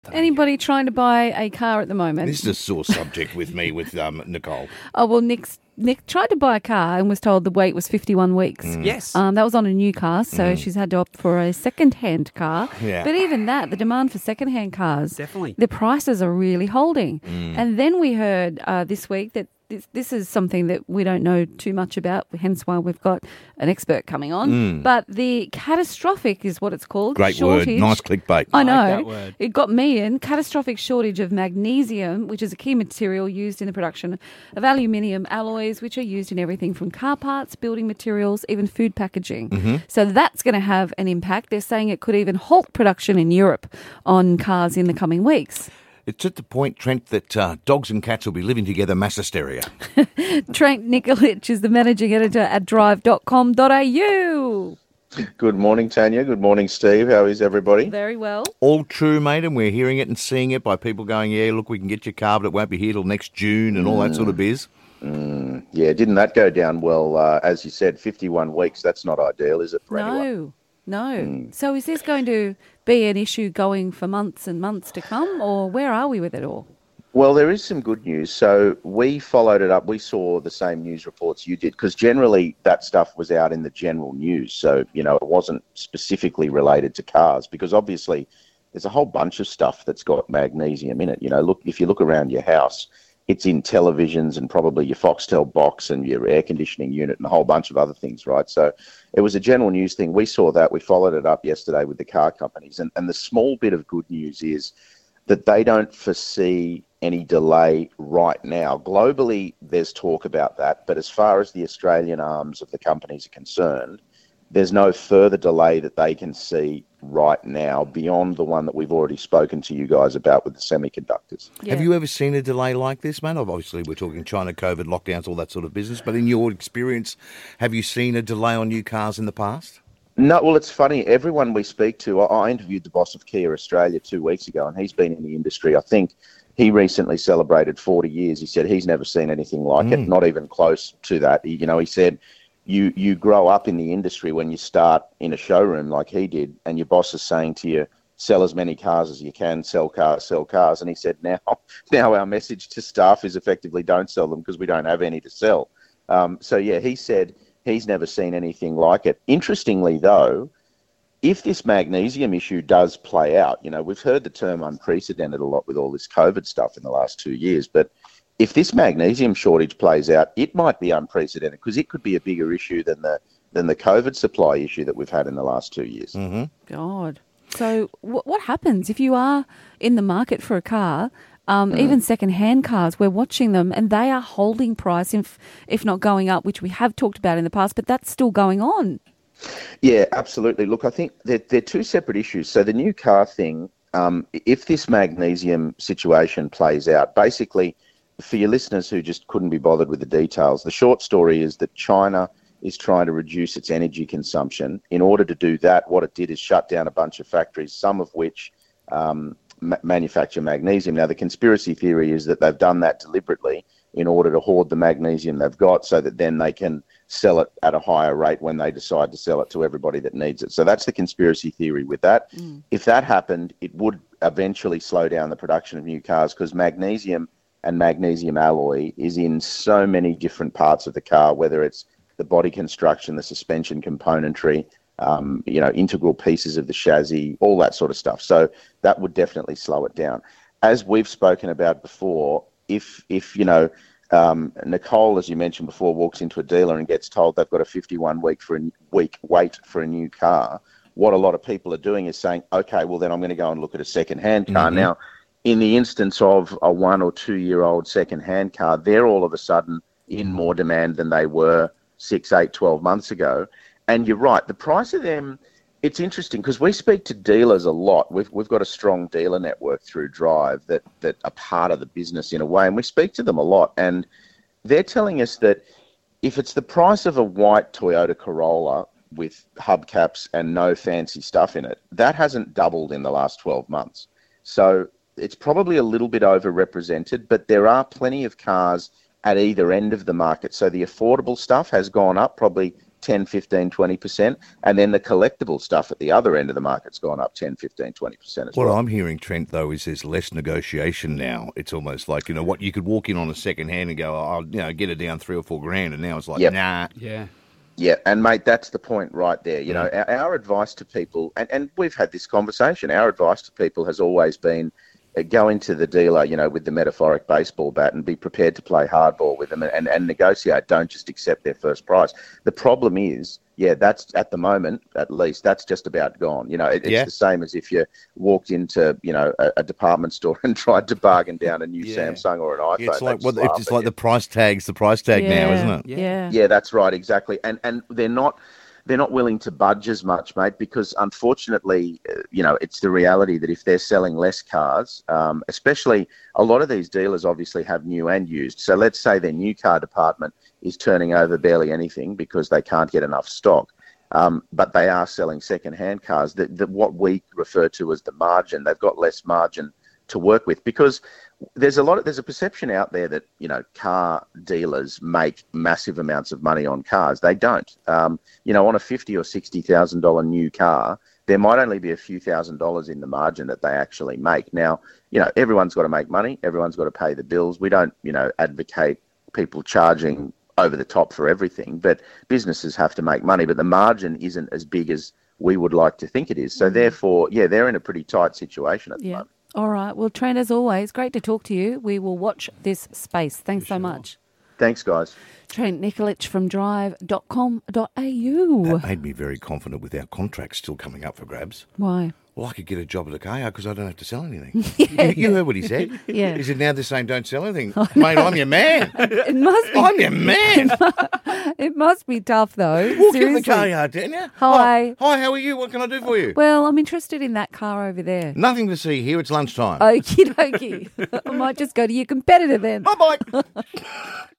Anybody trying to buy a car at the moment? This is a sore subject with me, with Nicole. Oh, well, Nick tried to buy a car and was told the wait was 51 weeks. Yes. That was on a new car, so she's had to opt for a second-hand car. Yeah. But even that, the demand for second-hand cars, Definitely. the prices are really holding. And then we heard this week that this is something that we don't know too much about, hence why we've got an expert coming on. But the catastrophic is what it's called. Great shortage. word. Nice clickbait. I know. like that word. It got me in. Catastrophic shortage of magnesium, which is a key material used in the production of aluminium alloys, which are used in everything from car parts, building materials, even food packaging. So that's going to have an impact. They're saying it could even halt production in Europe on cars in the coming weeks. It's at the point, Trent, that dogs and cats will be living together mass hysteria. Trent Nikolic is the managing editor at drive.com.au. Good morning, Tanya. Good morning, Steve. How is everybody? Very well. All true, mate, and we're hearing it and seeing it by people going, yeah, look, we can get your car, but it won't be here till next June and all that sort of biz. Yeah, didn't that go down well? As you said, 51 weeks, that's not ideal, is it, for anyone? No. So is this going to be an issue going for months and months to come, or where are we with it all? Well, there is some good news. So we followed it up. We saw the same news reports you did, because generally that stuff was out in the general news. So, it wasn't specifically related to cars, because obviously there's a whole bunch of stuff that's got magnesium in it. Look, if you look around your house, it's in televisions and probably your Foxtel box and your air conditioning unit and a whole bunch of other things, right? So it was a general news thing. We saw that. We followed it up yesterday with the car companies. And the small bit of good news is that they don't foresee any delay right now. Globally, there's talk about that. But as far as the Australian arms of the companies are concerned, there's no further delay that they can see right now beyond the one that we've already spoken to you guys about with the semiconductors. Yeah. Have you ever seen a delay like this, mate? Obviously, we're talking China, COVID, lockdowns, all that sort of business. But in your experience, have you seen a delay on new cars in the past? No, well, it's funny. Everyone we speak to, I interviewed the boss of Kia Australia 2 weeks ago, and he's been in the industry. I think he recently celebrated 40 years. He said he's never seen anything like it, not even close to that. He said, you grow up in the industry when you start in a showroom like he did, and your boss is saying to you, sell as many cars as you can, sell cars. And he said, now our message to staff is effectively don't sell them because we don't have any to sell. He said he's never seen anything like it. Interestingly, though, if this magnesium issue does play out, we've heard the term unprecedented a lot with all this COVID stuff in the last 2 years, but if this magnesium shortage plays out, it might be unprecedented because it could be a bigger issue than the COVID supply issue that we've had in the last 2 years. God. So what happens if you are in the market for a car, even second-hand cars, we're watching them and they are holding price, if not going up, which we have talked about in the past, but that's still going on. Yeah, absolutely. Look, I think they're two separate issues. So the new car thing, if this magnesium situation plays out, basically, for your listeners who just couldn't be bothered with the details, the short story is that China is trying to reduce its energy consumption. In order to do that, what it did is shut down a bunch of factories, some of which manufacture magnesium. Now, the conspiracy theory is that they've done that deliberately in order to hoard the magnesium they've got so that then they can sell it at a higher rate when they decide to sell it to everybody that needs it. So that's the conspiracy theory with that. If that happened, it would eventually slow down the production of new cars because magnesium and magnesium alloy is in so many different parts of the car, whether it's the body construction, the suspension componentry, integral pieces of the chassis, all that sort of stuff. So that would definitely slow it down. As we've spoken about before, if Nicole, as you mentioned before, walks into a dealer and gets told they've got a 51-week wait for a new car, what a lot of people are doing is saying, okay, well, then I'm going to go and look at a second-hand car. Now, in the instance of a 1 or 2 year old second-hand car, they're all of a sudden in more demand than they were 6, 8, 12 months ago. And you're right, the price of them, it's interesting because we speak to dealers a lot. We've got a strong dealer network through Drive that are part of the business in a way, and we speak to them a lot. And they're telling us that if it's the price of a white Toyota Corolla with hubcaps and no fancy stuff in it, that hasn't doubled in the last 12 months. So it's probably a little bit overrepresented, but there are plenty of cars at either end of the market. So the affordable stuff has gone up probably 10, 15, 20%. And then the collectible stuff at the other end of the market's gone up 10, 15, 20% as What well. I'm hearing, Trent, though, is there's less negotiation now. It's almost like, what you could walk in on a second hand and go, I'll, get it down $3 or $4 and now it's like, Yep. nah. Yeah. Yeah, and mate, that's the point right there. Our advice to people, and we've had this conversation, our advice to people has always been go into the dealer, with the metaphoric baseball bat and be prepared to play hardball with them and negotiate. Don't just accept their first price. The problem is, that's at the moment, at least, that's just about gone. It's the same as if you walked into, a department store and tried to bargain down a new Samsung or an iPhone. Yeah, it's like the price tag's the price tag now, isn't it? Yeah, that's right, exactly. And they're not willing to budge as much, mate, because unfortunately, it's the reality that if they're selling less cars, especially a lot of these dealers obviously have new and used. So let's say their new car department is turning over barely anything because they can't get enough stock. But they are selling second-hand cars. What we refer to as the margin, they've got less margin to work with because there's a perception out there that car dealers make massive amounts of money on cars. They don't. On a $50,000 or $60,000 new car, there might only be a few $1,000s in the margin that they actually make. Now, everyone's got to make money. Everyone's got to pay the bills. We don't, advocate people charging over the top for everything, but businesses have to make money. But the margin isn't as big as we would like to think it is. So therefore, they're in a pretty tight situation at the moment. All right. Well, Trent, as always, great to talk to you. We will watch this space. Thanks so much. Thanks, guys. Trent Nikolic from drive.com.au. That made me very confident with our contracts still coming up for grabs. Why? Well, I could get a job at a car because I don't have to sell anything. You heard what he said. Yeah. He said, now they're saying don't sell anything. Mate, I'm your man. It must be. I'm your man. It must be tough, though. Walk in the Seriously. car yard, didn't you? Hi. Hi, how are you? What can I do for you? Well, I'm interested in that car over there. Nothing to see here. It's lunchtime. Okie dokie. I might just go to your competitor then. Bye-bye.